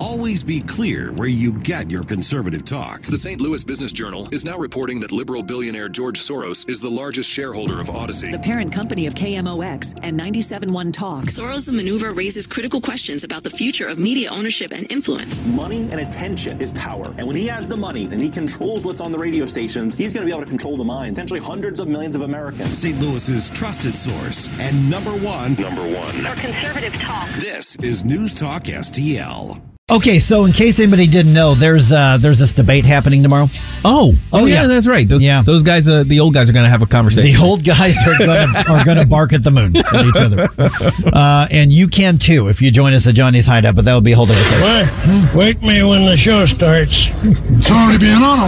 Always be clear where you get your conservative talk. The St. Louis Business Journal is now reporting that liberal billionaire George Soros is the largest shareholder of Odyssey, the parent company of KMOX and 97.1 Talk. Soros' maneuver raises critical questions about the future of media ownership and influence. Money and attention is power. And when he has the money and he controls what's on the radio stations, he's going to be able to control the minds, potentially hundreds of millions of Americans. St. Louis's trusted source and number one for conservative talk. This is News Talk STL. Okay, so in case anybody didn't know, there's this debate happening tomorrow. Oh yeah, that's right. Those guys, the old guys, are going to have a conversation. The old guys are going to bark at the moon at each other, and you can too if you join us at Johnny's Hideout. But that will be a whole different thing. Wake me when the show starts. It's already been on a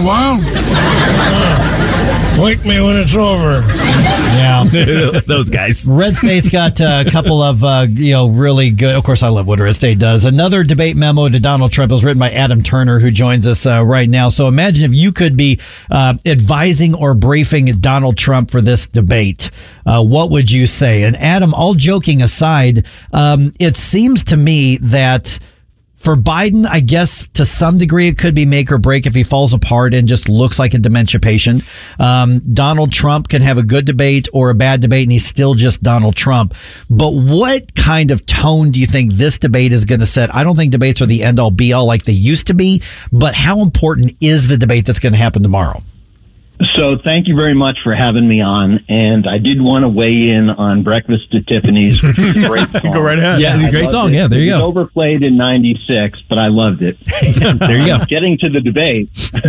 while. Wake me when it's over. Yeah, those guys. Red State's got a couple of really good. Of course, I love what Red State does. Another debate memo to Donald Trump was written by Adam Turner, who joins us right now. So imagine if you could be advising or briefing Donald Trump for this debate. What would you say? And Adam, all joking aside, it seems to me that for Biden, I guess to some degree it could be make or break if he falls apart and just looks like a dementia patient. Donald Trump can have a good debate or a bad debate and he's still just Donald Trump. But what kind of tone do you think this debate is going to set? I don't think debates are the end all be all like they used to be, but how important is the debate that's going to happen tomorrow? So thank you very much for having me on. And I did want to weigh in on Breakfast at Tiffany's, which is a great song. Go right ahead. Yeah, great song. Yeah, there you go. It was overplayed in 96, but I loved it. There you go. Getting to the debate.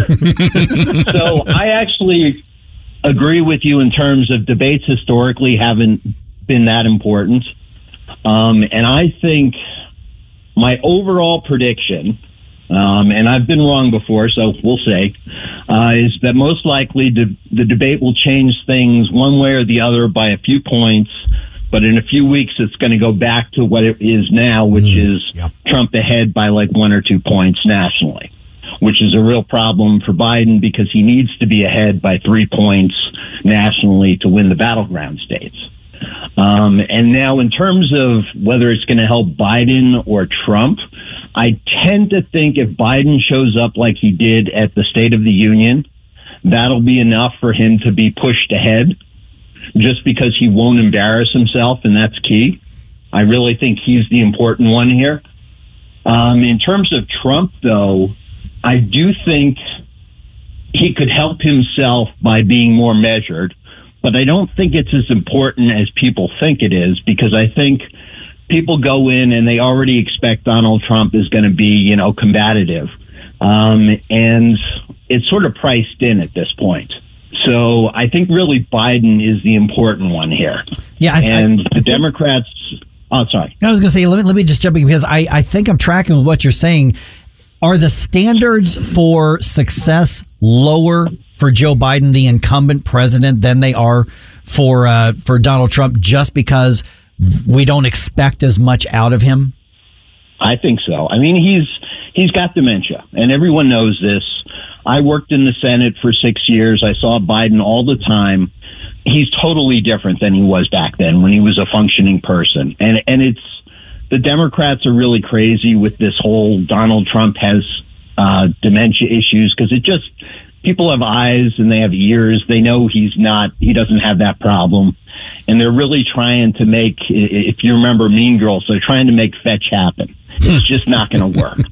So I actually agree with you in terms of debates historically haven't been that important. And I think my overall prediction, and I've been wrong before, so we'll say, is that most likely the debate will change things one way or the other by a few points, but in a few weeks it's going to go back to what it is now, which is Trump ahead by like 1 or 2 points nationally, which is a real problem for Biden because he needs to be ahead by 3 points nationally to win the battleground states. And now in terms of whether it's going to help Biden or Trump, I tend to think if Biden shows up like he did at the State of the Union, that'll be enough for him to be pushed ahead just because he won't embarrass himself, and that's key. I really think he's the important one here. In terms of Trump, though, I do think he could help himself by being more measured, but I don't think it's as important as people think it is because I think people go in and they already expect Donald Trump is going to be, combative. And it's sort of priced in at this point. So I think really Biden is the important one here. Yeah. The Democrats. Oh, sorry. I was going to say, let me just jump in because I think I'm tracking with what you're saying. Are the standards for success lower for Joe Biden, the incumbent president, than they are for Donald Trump just because we don't expect as much out of him? I think so. I mean, he's got dementia, and everyone knows this. I worked in the Senate for 6 years. I saw Biden all the time. He's totally different than he was back then when he was a functioning person. And it's the Democrats are really crazy with this whole Donald Trump has dementia issues because people have eyes and they have ears. They know he doesn't have that problem. And they're really trying to make, if you remember Mean Girls, they're trying to make fetch happen. It's just not going to work.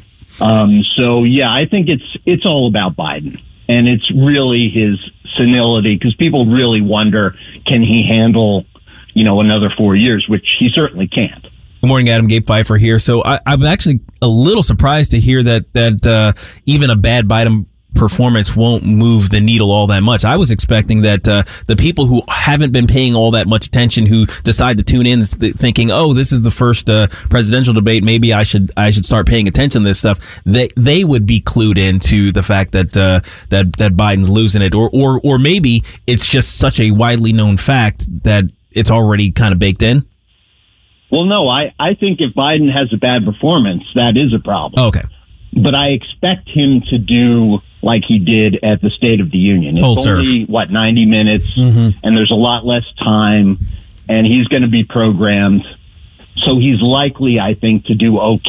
So yeah, I think it's all about Biden, and it's really his senility because people really wonder, can he handle, another 4 years, which he certainly can't. Good morning, Adam. Gabe Pfeiffer here. So I'm actually a little surprised to hear that even a bad Biden performance won't move the needle all that much. I was expecting that the people who haven't been paying all that much attention, who decide to tune in thinking, oh, this is the first presidential debate, maybe I should start paying attention to this stuff, they would be clued into the fact that Biden's losing it, or maybe it's just such a widely known fact that it's already kind of baked in. Well, no, I think if Biden has a bad performance, that is a problem. Okay. But I expect him to do like he did at the State of the Union. It's only, 90 minutes, and there's a lot less time, and he's going to be programmed. So he's likely, I think, to do okay.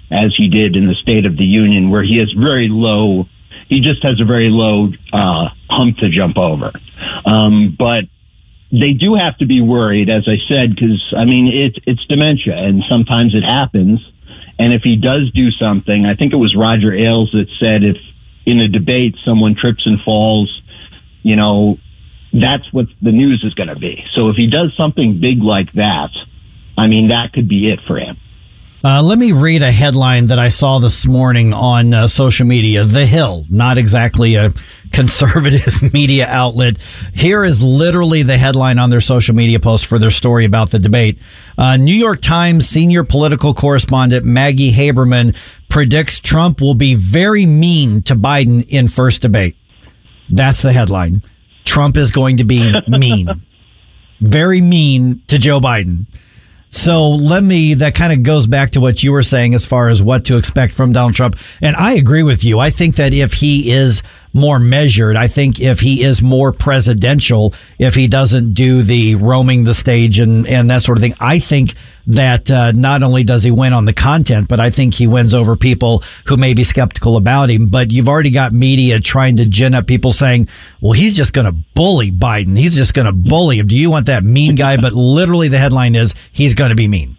as he did in the State of the Union, where he just has a very low hump to jump over. But they do have to be worried, as I said, because, I mean, it's dementia, and sometimes it happens. And if he does do something, I think it was Roger Ailes that said if in a debate someone trips and falls, you know, that's what the news is going to be. So if he does something big like that, I mean, that could be it for him. Let me read a headline that I saw this morning on social media. The Hill, not exactly a conservative media outlet. Here is literally the headline on their social media post for their story about the debate. New York Times senior political correspondent Maggie Haberman predicts Trump will be very mean to Biden in first debate. That's the headline. Trump is going to be mean. Very mean to Joe Biden. So that kind of goes back to what you were saying as far as what to expect from Donald Trump. And I agree with you. I think that if he is more measured, I think if he is more presidential, if he doesn't do the roaming the stage and that sort of thing, I think that not only does he win on the content, but I think he wins over people who may be skeptical about him. But you've already got media trying to gin up people saying, well, he's just going to bully Biden. He's just going to bully him. Do you want that mean guy? But literally the headline is he's going to be mean.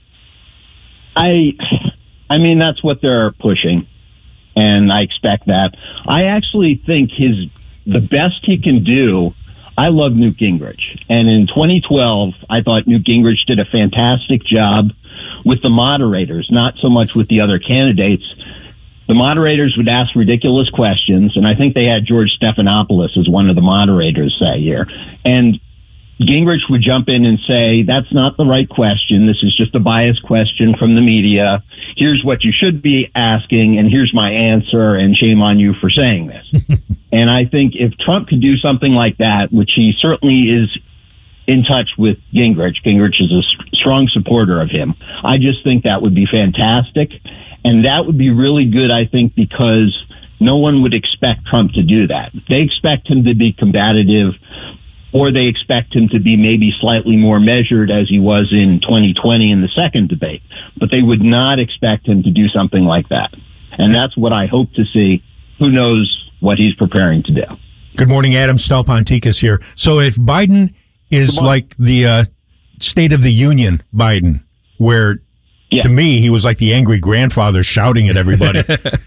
I mean, that's what they're pushing. And I expect that. I actually think the best he can do, I love Newt Gingrich. And in 2012, I thought Newt Gingrich did a fantastic job with the moderators, not so much with the other candidates. The moderators would ask ridiculous questions, and I think they had George Stephanopoulos as one of the moderators that year. And Gingrich would jump in and say, that's not the right question. This is just a biased question from the media. Here's what you should be asking, and here's my answer, and shame on you for saying this. And I think if Trump could do something like that, which he certainly is in touch with Gingrich is a strong supporter of him. I just think that would be fantastic. And that would be really good, I think, because no one would expect Trump to do that. They expect him to be combative, or they expect him to be maybe slightly more measured as he was in 2020 in the second debate. But they would not expect him to do something like that. And that's what I hope to see. Who knows what he's preparing to do. Good morning, Adam. Stal Ponticus here. So if Biden is like the State of the Union Biden, where to me he was like the angry grandfather shouting at everybody,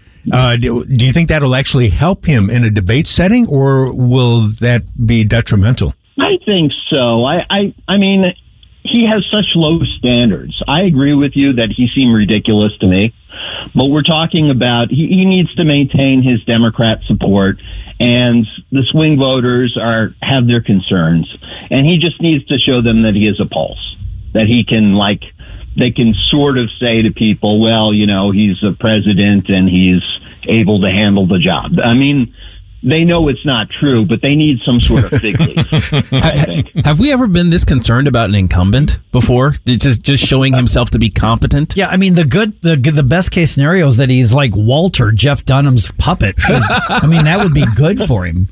do you think that'll actually help him in a debate setting, or will that be detrimental? I think so. I mean, he has such low standards. I agree with you that he seemed ridiculous to me, but we're talking about he needs to maintain his Democrat support, and the swing voters have their concerns, and he just needs to show them that he has a pulse, that he can they can sort of say to people, well, you know, he's a president and he's able to handle the job. I mean, they know it's not true, but they need some sort of fig leaf, I think. Have we ever been this concerned about an incumbent before? Just showing himself to be competent? Yeah, I mean, the best case scenario is that he's like Walter, Jeff Dunham's puppet. I mean, that would be good for him.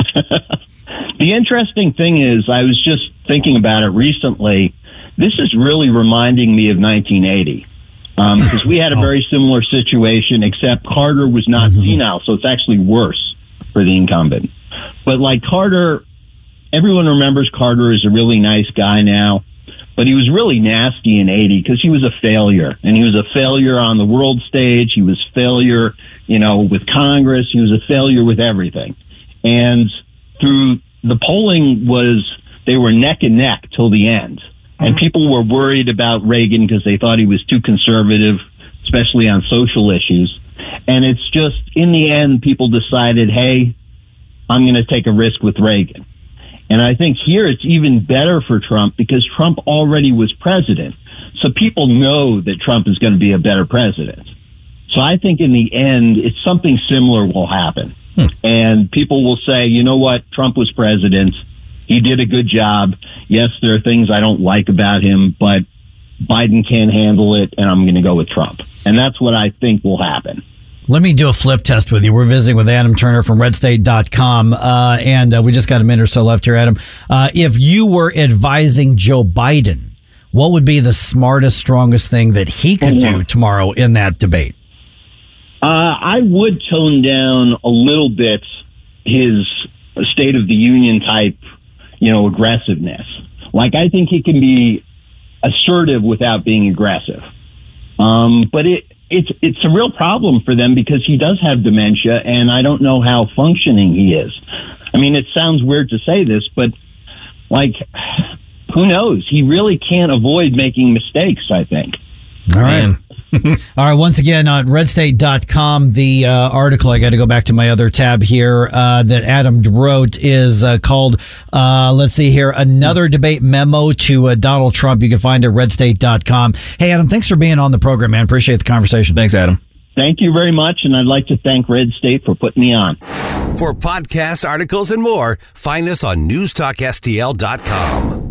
The interesting thing is, I was just thinking about it recently. This is really reminding me of 1980. Because we had a very similar situation, except Carter was not senile, so it's actually worse for the incumbent. But like Carter, everyone remembers Carter as a really nice guy now, but he was really nasty in 80 because he was a failure. And he was a failure on the world stage. He was failure, with Congress. He was a failure with everything. And through the polling they were neck and neck till the end. And people were worried about Reagan because they thought he was too conservative, especially on social issues. And it's just, in the end, people decided, hey, I'm going to take a risk with Reagan. And I think here it's even better for Trump because Trump already was president. So people know that Trump is going to be a better president. So I think in the end, it's something similar will happen. And people will say, you know what, Trump was president. He did a good job. Yes, there are things I don't like about him, but Biden can't handle it, and I'm going to go with Trump. And that's what I think will happen. Let me do a flip test with you. We're visiting with Adam Turner from RedState.com, and we just got a minute or so left here, Adam. If you were advising Joe Biden, what would be the smartest, strongest thing that he could do tomorrow in that debate? I would tone down a little bit his State of the Union type, aggressiveness. Like, I think he can be assertive without being aggressive. But it's a real problem for them because he does have dementia, and I don't know how functioning he is. I mean, it sounds weird to say this, but who knows? He really can't avoid making mistakes, I think. All right. All right. Once again, on redstate.com, the article, I got to go back to my other tab here, that Adam wrote is called, let's see here, Another Debate Memo to Donald Trump. You can find it at redstate.com. Hey, Adam, thanks for being on the program, man. Appreciate the conversation. Thanks, Adam. Thank you very much, and I'd like to thank Red State for putting me on. For podcast articles and more, find us on newstalkstl.com.